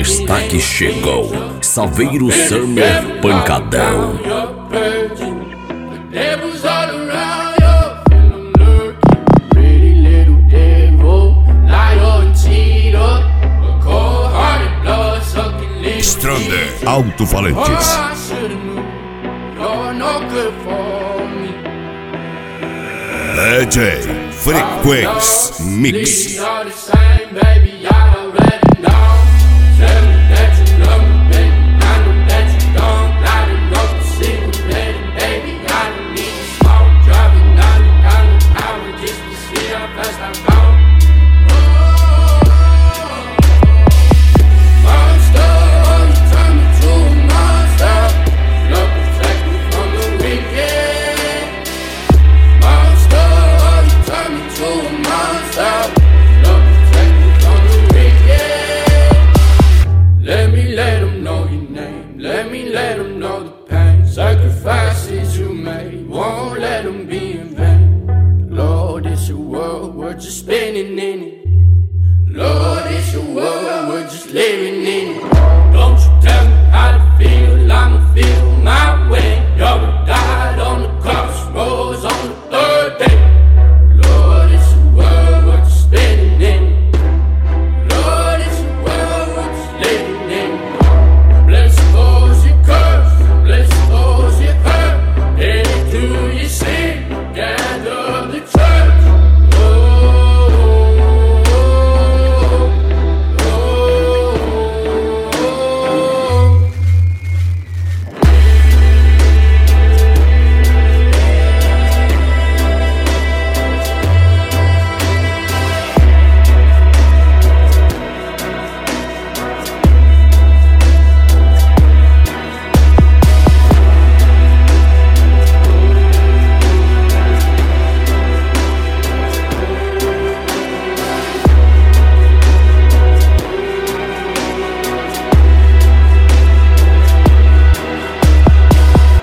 destaque chegou. Salveiro Summer Pancadão. Strander Alto-Falantes. DJ Frequência Mix. Sacrifices you made won't let them be in vain. Lord, it's your world, we're just spinning in it. Lord, it's your world, we're just living in it.